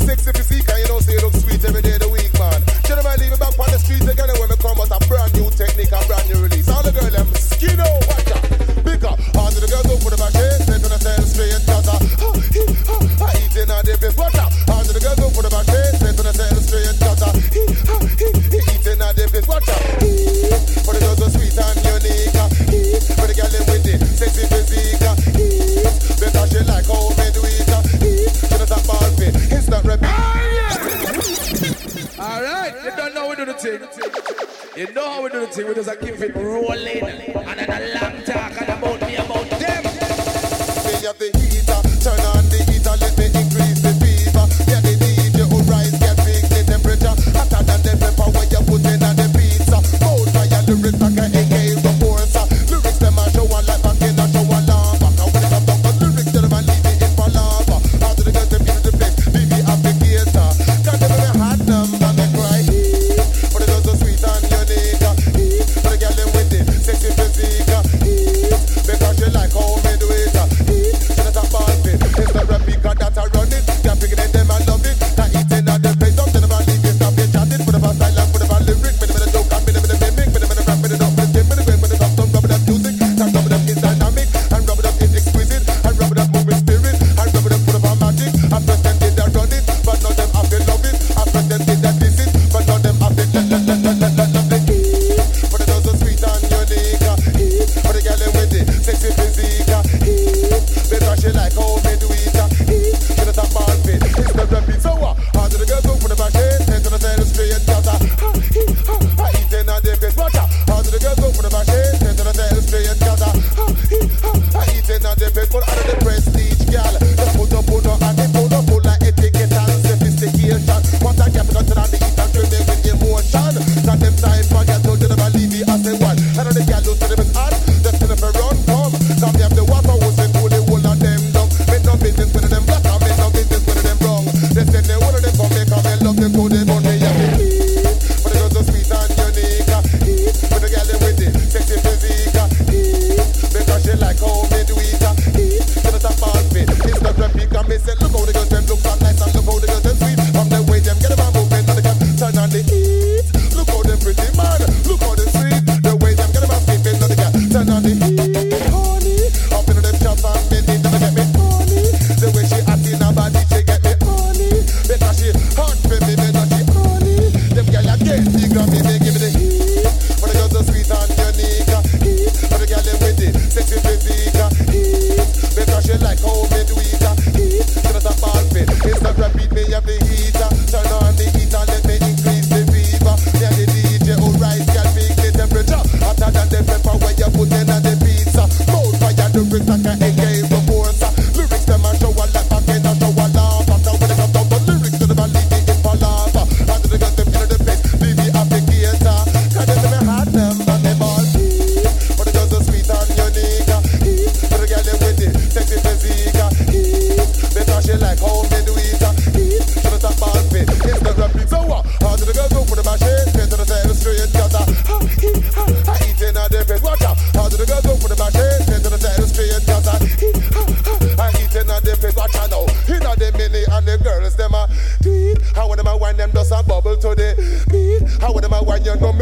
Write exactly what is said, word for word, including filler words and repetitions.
Sexy physique, and you know, say you look sweet every day of the week, man. Should I leave it back on the streets again when we come out a brand new technique, a brand new release. All the girls, them skin out, watch out. Bigger, all the girls go for the back, eh? Step in the tail straight, cause I, I eating on the face, watch out. All the girls go for the back, eh? Step in the tail straight, cause I, eating on the face, watch out. For the girls so sweet and unique, for the girl, them with it, sexy physique, because she like how me do it, she does a ball fit, it's not repeat. Alright, you don't know how we do the thing. You know how we do the thing, we just keep it rolling. And then a long talk and about me, about them. They have the heater, turn on the heater, let me increase the fever. Yeah, the D J who rise, get big the temperature. Hotter than the pepper when you put in on the pizza. Bold fire lyrics like a A K reporter. Lyrics them a show one like back in a show one lava. Now when it comes down to lyrics, tell them I leave it in for lava. How do the girls them into the place, B B applicator. Can't tell me hot number. Sexy physique, because she like how me do it. She not a ball fit, it's the replica that I run it. They're picking it, them I love it. They're eating at the place, don't tell them I leave it, stop it, chatting. Put them a style and put them a lyric. Put them in a joke and put them in a mimic. Put them in a rap, put them up, put them in a green. Put them up, don't rub it up music. And rub it up is dynamic, and rub it up is exquisite. And rub it up moving spirit, and rub it up put up a magic. I pretend did that run it, but now them have to love it. I pretend did that visit, but now them have to love it. Sexy physique, because she like how me do it. She not a ball fit, it's the repeat. So what? How do the girls go for the back end? Head to the tail straight, cause I, I eating on the face. Watch out. How do the girls go for the back end? Head to the tail straight, cause I, I eating on the face. But out of the prestige, girl, just put up, put up, and they put up full of etiquette and sophistication. What I get to turn on the heat and turn them with emotion. Not them time for girls to never leave me as they want. And all the girls who say them is hot, just tell them to run. Some have the water hose and pull the whole of them down. Make no business with them black and make no business with them wrong. They send the one of them come make and they love them code they don't they have the heat. But they go so sweet and unique. But the girl them with it, sexy physique. Because she like how me do it. She not a ball fit, it's not replica. Me say look how the girls them look so nice and look how the girls them sweet. From the way them get them a movement and they can turn on the heat. Look how them pretty man, look how them sweet. The way them get them a flipping and they can turn on the heat. The way she act in her body, she get me honey. Because she hot for me, because she honey. Them girl a get the Grammy, they give me the heat. But the girls so sweet and unique. But the girl them with it, sexy physique. Because she like how me do it. She not a ball fit, it's not repeat me have the heat. Turn on the heat and let me increase the fever. Yeah, the D J who rise, girl, big the temperature. Hotter than the pepper when you put in on the pizza. Cold fire, the bricks like a A K reporter. Lyrics them a show a like back in a show a laugh. Now when they come down the lyrics to the man leave it in for laugh. And they got them in the place, B B applicator. Cause they say me hot them and them all deep. But the girls so sweet and unique. But the girl them with it, sexy physique. Because she like how me do it. She not a ball fit, it's the repeat. So what? How do the girls go for the machine? Straight to the tail straight, cause I, I eating on their face. Watch out. How do the girls go for the machine? Straight to the tail straight, cause I, I eating on their face. Watch out now. Inna the mini and the girls them a beat. How when them a wine them just a bubble to the beat. How when them a wine you know me